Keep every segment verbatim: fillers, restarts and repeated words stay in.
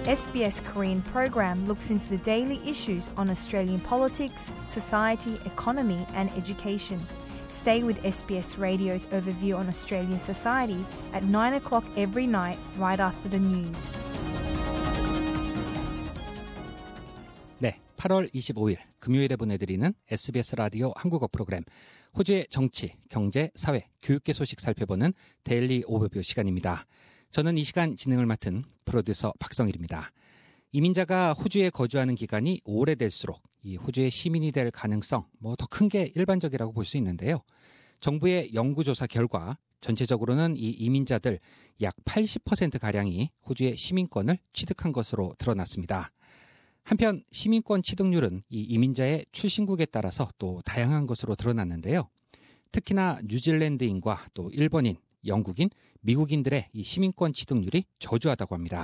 S B S Korean program looks into the daily issues on Australian politics, society, economy and education. Stay with S B S Radio's overview on Australian society at nine o'clock every night right after the news. 네, 팔월 이십오일 금요일에 보내드리는 에스비에스 라디오 한국어 프로그램 호주의 정치, 경제, 사회, 교육계 소식 살펴보는 데일리 오버뷰 시간입니다. 저는 이 시간 진행을 맡은 프로듀서 박성일입니다. 이민자가 호주에 거주하는 기간이 오래될수록 이 호주의 시민이 될 가능성 뭐 더 큰 게 일반적이라고 볼 수 있는데요. 정부의 연구조사 결과 전체적으로는 이 이민자들 약 팔십 퍼센트가량이 호주의 시민권을 취득한 것으로 드러났습니다. 한편 시민권 취득률은 이 이민자의 출신국에 따라서 또 다양한 것으로 드러났는데요. 특히나 뉴질랜드인과 또 일본인, 영국인, 미국인들의 이 시민권 취득률이 저조하다고 합니다.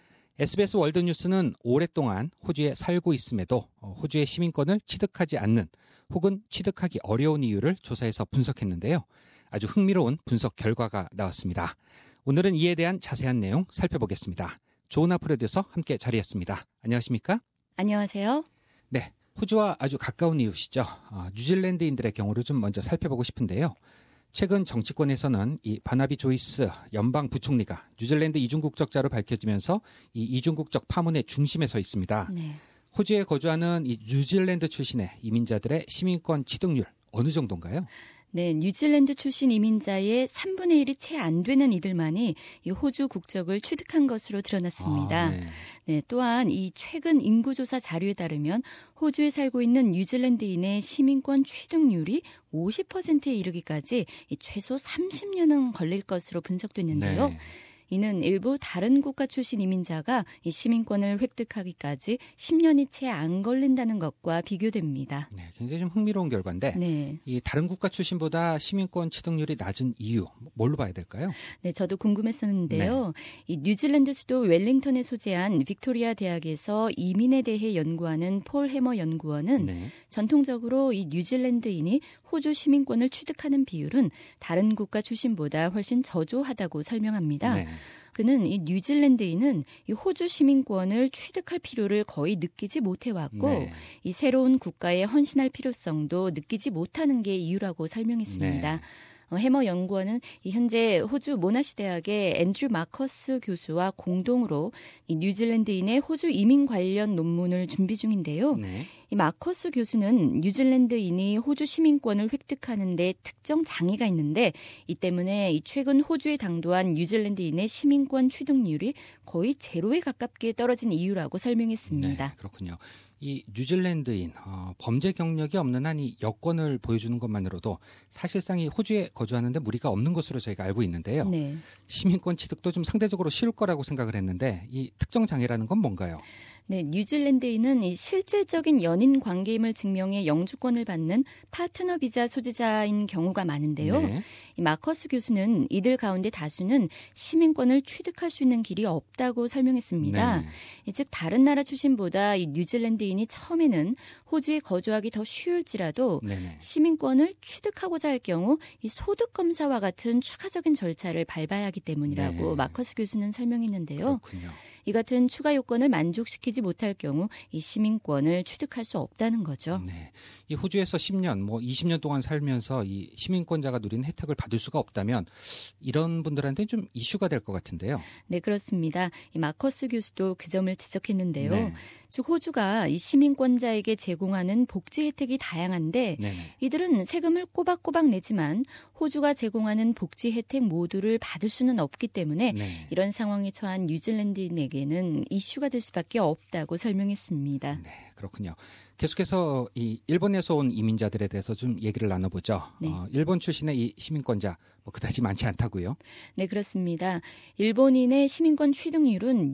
에스비에스 월드뉴스는 오랫동안 호주에 살고 있음에도 호주의 시민권을 취득하지 않는 혹은 취득하기 어려운 이유를 조사해서 분석했는데요. 아주 흥미로운 분석 결과가 나왔습니다. 오늘은 이에 대한 자세한 내용 살펴보겠습니다. 조은아 프로듀서 함께 자리했습니다. 안녕하십니까? 안녕하세요. 네, 호주와 아주 가까운 이웃이죠. 어, 뉴질랜드인들의 경우를 좀 먼저 살펴보고 싶은데요. 최근 정치권에서는 이 바나비 조이스 연방 부총리가 뉴질랜드 이중국적자로 밝혀지면서 이 이중국적 파문의 중심에 서 있습니다. 네. 호주에 거주하는 이 뉴질랜드 출신의 이민자들의 시민권 취득률 어느 정도인가요? 네, 뉴질랜드 출신 이민자의 삼분의 일이 채 안 되는 이들만이 이 호주 국적을 취득한 것으로 드러났습니다. 아, 네. 네, 또한 이 최근 인구조사 자료에 따르면 호주에 살고 있는 뉴질랜드인의 시민권 취득률이 오십 퍼센트에 이르기까지 최소 삼십 년은 걸릴 것으로 분석됐는데요. 네. 이는 일부 다른 국가 출신 이민자가 이 시민권을 획득하기까지 십 년이 채 안 걸린다는 것과 비교됩니다. 네, 굉장히 좀 흥미로운 결과인데 네. 이 다른 국가 출신보다 시민권 취득률이 낮은 이유 뭘로 봐야 될까요? 네, 저도 궁금했었는데요. 네. 이 뉴질랜드 수도 웰링턴에 소재한 빅토리아 대학에서 이민에 대해 연구하는 폴 해머 연구원은 네. 전통적으로 이 뉴질랜드인이 호주 시민권을 취득하는 비율은 다른 국가 출신보다 훨씬 저조하다고 설명합니다. 네. 그는 이 뉴질랜드인은 이 호주 시민권을 취득할 필요를 거의 느끼지 못해왔고 네. 이 새로운 국가에 헌신할 필요성도 느끼지 못하는 게 이유라고 설명했습니다. 네. 어, 해머 연구원은 이 현재 호주 모나시 대학의 앤드류 마커스 교수와 공동으로 이 뉴질랜드인의 호주 이민 관련 논문을 준비 중인데요. 네. 이 마커스 교수는 뉴질랜드인이 호주 시민권을 획득하는 데 특정 장애가 있는데 이 때문에 이 최근 호주에 당도한 뉴질랜드인의 시민권 취득률이 거의 제로에 가깝게 떨어진 이유라고 설명했습니다. 네, 그렇군요. 이 뉴질랜드인 어, 범죄 경력이 없는 한 이 여권을 보여주는 것만으로도 사실상 이 호주에 거주하는데 무리가 없는 것으로 저희가 알고 있는데요. 네. 시민권 취득도 좀 상대적으로 쉬울 거라고 생각을 했는데 이 특정 장애라는 건 뭔가요? 네, 뉴질랜드인은 이 실질적인 연인 관계임을 증명해 영주권을 받는 파트너 비자 소지자인 경우가 많은데요. 네. 이 마커스 교수는 이들 가운데 다수는 시민권을 취득할 수 있는 길이 없다고 설명했습니다. 네. 즉 다른 나라 출신보다 이 뉴질랜드인이 처음에는 호주에 거주하기 더 쉬울지라도 네. 시민권을 취득하고자 할 경우 이 소득 검사와 같은 추가적인 절차를 밟아야 하기 때문이라고 네. 마커스 교수는 설명했는데요. 그렇군요. 이 같은 추가 요건을 만족시키지 못할 경우 이 시민권을 취득할 수 없다는 거죠. 네, 이 호주에서 십 년, 뭐 이십 년 동안 살면서 이 시민권자가 누리는 혜택을 받을 수가 없다면 이런 분들한테 좀 이슈가 될 것 같은데요. 네, 그렇습니다. 이 마커스 교수도 그 점을 지적했는데요. 네. 즉 호주가 이 시민권자에게 제공하는 복지 혜택이 다양한데 네네. 이들은 세금을 꼬박꼬박 내지만 호주가 제공하는 복지 혜택 모두를 받을 수는 없기 때문에 네. 이런 상황에 처한 뉴질랜드인에게는 이슈가 될 수밖에 없다고 설명했습니다. 네, 그렇군요. 계속해서 이 일본에서 온 이민자들에 대해서 좀 얘기를 나눠보죠. 네. 어, 일본 출신의 이 시민권자 뭐 그다지 많지 않다고요? 네, 그렇습니다. 일본인의 시민권 취득률은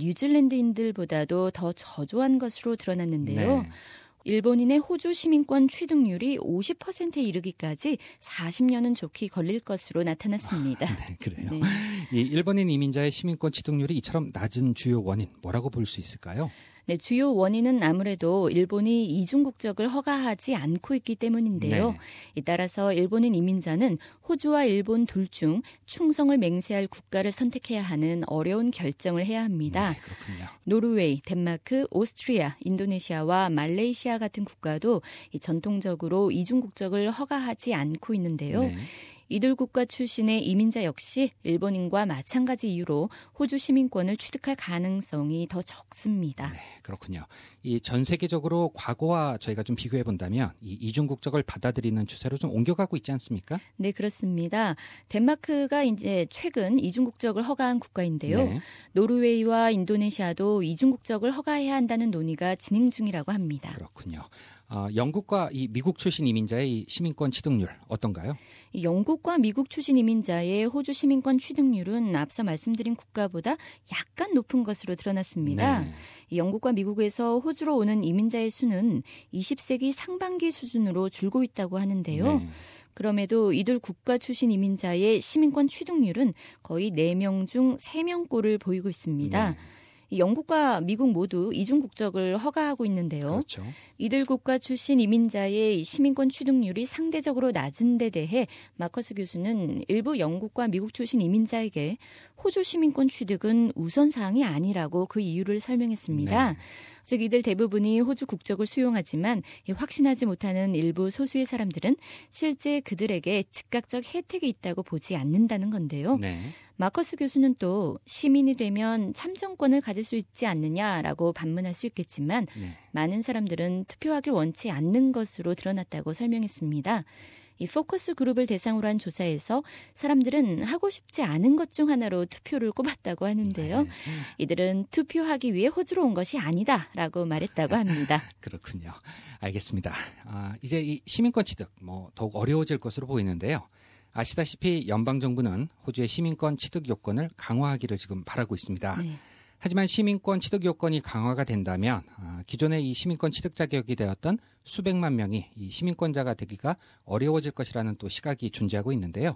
뉴질랜드인들보다도 더 저조한 것으로 드러났는데요. 네. 일본인의 호주 시민권 취득률이 오십 퍼센트에 이르기까지 사십 년은 좋게 걸릴 것으로 나타났습니다. 아, 네, 그래요. 네. 이 일본인 이민자의 시민권 취득률이 이처럼 낮은 주요 원인 뭐라고 볼 수 있을까요? 네, 주요 원인은 아무래도 일본이 이중 국적을 허가하지 않고 있기 때문인데요. 네. 따라서 일본인 이민자는 호주와 일본 둘 중 충성을 맹세할 국가를 선택해야 하는 어려운 결정을 해야 합니다. 네, 그렇군요. 노르웨이, 덴마크, 오스트리아, 인도네시아와 말레이시아 같은 국가도 전통적으로 이중 국적을 허가하지 않고 있는데요. 네. 이들 국가 출신의 이민자 역시 일본인과 마찬가지 이유로 호주 시민권을 취득할 가능성이 더 적습니다. 네, 그렇군요. 이 전 세계적으로 과거와 저희가 좀 비교해 본다면 이 이중 국적을 받아들이는 추세로 좀 옮겨가고 있지 않습니까? 네, 그렇습니다. 덴마크가 이제 최근 이중 국적을 허가한 국가인데요. 네. 노르웨이와 인도네시아도 이중 국적을 허가해야 한다는 논의가 진행 중이라고 합니다. 그렇군요. 어, 영국과 이 미국 출신 이민자의 이 시민권 취득률 어떤가요? 영국과 미국 출신 이민자의 호주 시민권 취득률은 앞서 말씀드린 국가보다 약간 높은 것으로 드러났습니다. 네. 영국과 미국에서 호주로 오는 이민자의 수는 이십 세기 상반기 수준으로 줄고 있다고 하는데요. 네. 그럼에도 이들 국가 출신 이민자의 시민권 취득률은 거의 네 명 중 세 명꼴을 보이고 있습니다. 네. 영국과 미국 모두 이중 국적을 허가하고 있는데요. 그렇죠. 이들 국가 출신 이민자의 시민권 취득률이 상대적으로 낮은 데 대해 마커스 교수는 일부 영국과 미국 출신 이민자에게 호주 시민권 취득은 우선사항이 아니라고 그 이유를 설명했습니다. 네. 즉 이들 대부분이 호주 국적을 수용하지만 확신하지 못하는 일부 소수의 사람들은 실제 그들에게 즉각적 혜택이 있다고 보지 않는다는 건데요. 네. 마커스 교수는 또 시민이 되면 참정권을 가질 수 있지 않느냐라고 반문할 수 있겠지만 네. 많은 사람들은 투표하길 원치 않는 것으로 드러났다고 설명했습니다. 이 포커스 그룹을 대상으로 한 조사에서 사람들은 하고 싶지 않은 것 중 하나로 투표를 꼽았다고 하는데요. 네. 이들은 투표하기 위해 호주로 온 것이 아니다라고 말했다고 합니다. 그렇군요. 알겠습니다. 아, 이제 이 시민권 취득 뭐 더욱 어려워질 것으로 보이는데요. 아시다시피 연방정부는 호주의 시민권 취득 요건을 강화하기를 지금 바라고 있습니다. 네. 하지만 시민권 취득 요건이 강화가 된다면 기존의 이 시민권 취득 자격이 되었던 수백만 명이 이 시민권자가 되기가 어려워질 것이라는 또 시각이 존재하고 있는데요.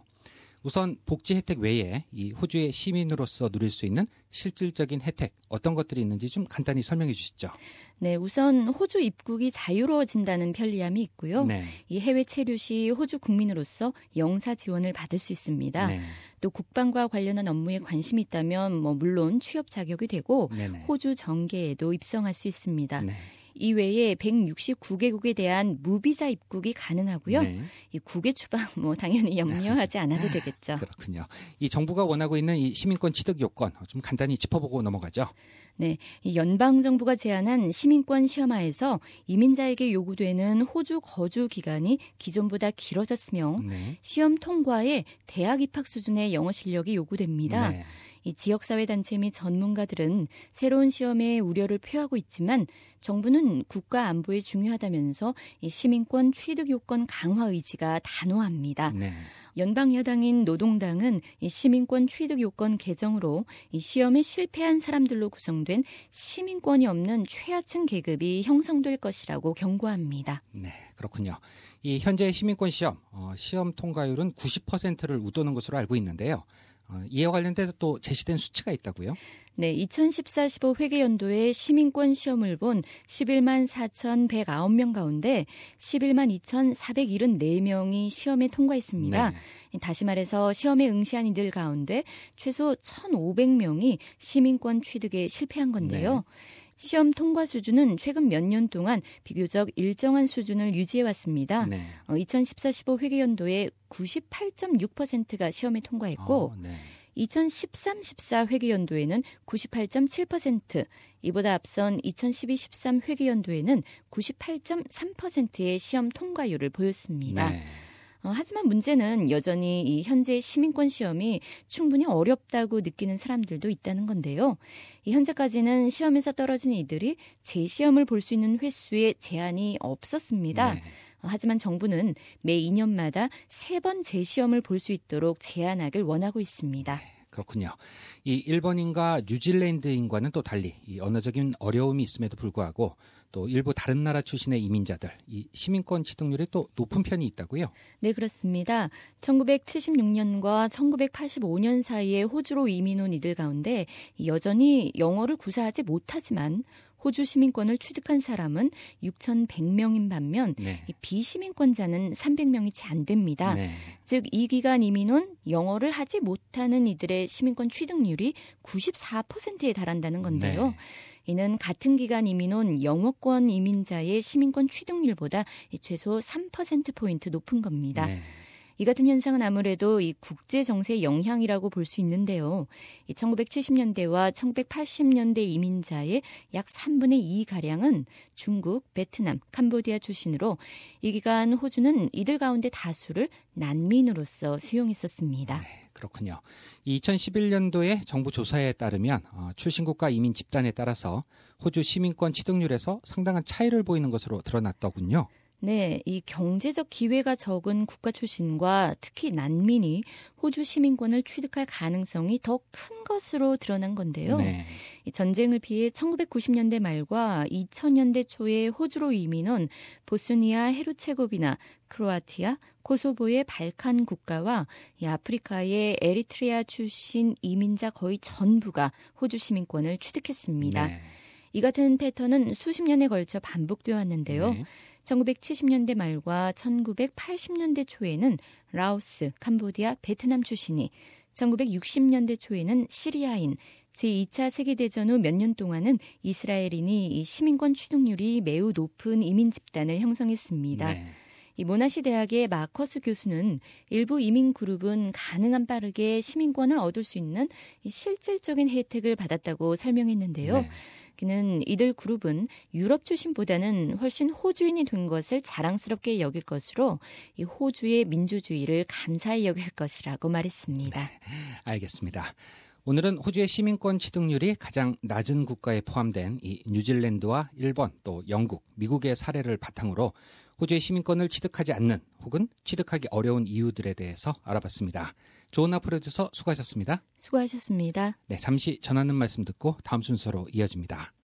우선 복지 혜택 외에 이 호주의 시민으로서 누릴 수 있는 실질적인 혜택 어떤 것들이 있는지 좀 간단히 설명해 주시죠. 네, 우선 호주 입국이 자유로워진다는 편리함이 있고요. 네. 이 해외 체류 시 호주 국민으로서 영사 지원을 받을 수 있습니다. 네. 또 국방과 관련한 업무에 관심이 있다면 뭐 물론 취업 자격이 되고 네네. 호주 정계에도 입성할 수 있습니다. 네. 이외에 백육십구 개국에 대한 무비자 입국이 가능하고요. 네. 이 국외 추방 뭐 당연히 염려하지 않아도 되겠죠. 그렇군요. 이 정부가 원하고 있는 이 시민권 취득 요건 좀 간단히 짚어보고 넘어가죠. 네, 이 연방 정부가 제안한 시민권 시험화에서 이민자에게 요구되는 호주 거주 기간이 기존보다 길어졌으며 네. 시험 통과에 대학 입학 수준의 영어 실력이 요구됩니다. 네. 이 지역사회 단체 및 전문가들은 새로운 시험에 우려를 표하고 있지만 정부는 국가 안보에 중요하다면서 이 시민권 취득 요건 강화 의지가 단호합니다. 네. 연방 여당인 노동당은 이 시민권 취득 요건 개정으로 이 시험에 실패한 사람들로 구성된 시민권이 없는 최하층 계급이 형성될 것이라고 경고합니다. 네, 그렇군요. 이 현재 시민권 시험 어, 시험 통과율은 구십 퍼센트를 웃도는 것으로 알고 있는데요. 어, 이에 관련돼서 또 제시된 수치가 있다고요? 네, 이천십사 십오 회계연도에 시민권 시험을 본 십일만 사천백구 명 가운데 십일만 이천사백칠십사 명이 시험에 통과했습니다. 네. 다시 말해서 시험에 응시한 이들 가운데 최소 천오백 명이 시민권 취득에 실패한 건데요. 네. 시험 통과 수준은 최근 몇 년 동안 비교적 일정한 수준을 유지해왔습니다. 네. 어, 이천십사 십오 회계연도에 구십팔 점 육 퍼센트가 시험에 통과했고 어, 네. 이천십삼 십사 회계연도에는 구십팔 점 칠 퍼센트, 이보다 앞선 이천십이 십삼 회계연도에는 구십팔 점 삼 퍼센트의 시험 통과율을 보였습니다. 네. 어, 하지만 문제는 여전히 이 현재 시민권 시험이 충분히 어렵다고 느끼는 사람들도 있다는 건데요. 이 현재까지는 시험에서 떨어진 이들이 재시험을 볼 수 있는 횟수에 제한이 없었습니다. 네. 어, 하지만 정부는 매 이 년마다 세 번 재시험을 볼 수 있도록 제한하길 원하고 있습니다. 그렇군요. 이 일본인과 뉴질랜드인과는 또 달리 이 언어적인 어려움이 있음에도 불구하고 또 일부 다른 나라 출신의 이민자들, 이 시민권 취득률이 또 높은 편이 있다고요? 네, 그렇습니다. 천구백칠십육 년과 천구백팔십오 년 사이에 호주로 이민 온 이들 가운데 여전히 영어를 구사하지 못하지만 호주 시민권을 취득한 사람은 육천백 명인 반면 네. 이 비시민권자는 삼백 명이 채 안 됩니다. 네. 즉 이 기간 이민은 영어를 하지 못하는 이들의 시민권 취득률이 구십사 퍼센트에 달한다는 건데요. 네. 이는 같은 기간 이민온 영어권 이민자의 시민권 취득률보다 최소 삼 퍼센트포인트 높은 겁니다. 네. 이 같은 현상은 아무래도 이 국제 정세의 영향이라고 볼 수 있는데요. 이 천구백칠십 년대와 천구백팔십 년대 이민자의 약 삼분의 이 가량은 중국, 베트남, 캄보디아 출신으로 이 기간 호주는 이들 가운데 다수를 난민으로서 수용했었습니다. 네, 그렇군요. 이천십일 년도에 정부 조사에 따르면 어, 출신국가 이민 집단에 따라서 호주 시민권 취득률에서 상당한 차이를 보이는 것으로 드러났더군요. 네, 이 경제적 기회가 적은 국가 출신과 특히 난민이 호주 시민권을 취득할 가능성이 더 큰 것으로 드러난 건데요. 네. 이 전쟁을 피해 천구백구십 년대 말과 이천 년대 초에 호주로 이민온 보스니아, 헤르체고비나, 크로아티아, 코소보의 발칸 국가와 이 아프리카의 에리트리아 출신 이민자 거의 전부가 호주 시민권을 취득했습니다. 네. 이 같은 패턴은 수십 년에 걸쳐 반복되어 왔는데요. 네. 천구백칠십 년대 말과 천구백팔십 년대 초에는 라오스, 캄보디아, 베트남 출신이, 천구백육십 년대 초에는 시리아인, 제이 차 세계대전 후 몇 년 동안은 이스라엘인이 이 시민권 취득률이 매우 높은 이민 집단을 형성했습니다. 네. 이 모나시 대학의 마커스 교수는 일부 이민 그룹은 가능한 빠르게 시민권을 얻을 수 있는 이 실질적인 혜택을 받았다고 설명했는데요. 네. 그는 이들 그룹은 유럽 출신보다는 훨씬 호주인이 된 것을 자랑스럽게 여길 것으로 이 호주의 민주주의를 감사히 여길 것이라고 말했습니다. 네, 알겠습니다. 오늘은 호주의 시민권 취득률이 가장 낮은 국가에 포함된 이 뉴질랜드와 일본 또 영국, 미국의 사례를 바탕으로 호주의 시민권을 취득하지 않는 혹은 취득하기 어려운 이유들에 대해서 알아봤습니다. 조은아 프로듀서 수고하셨습니다. 수고하셨습니다. 네, 잠시 전하는 말씀 듣고 다음 순서로 이어집니다.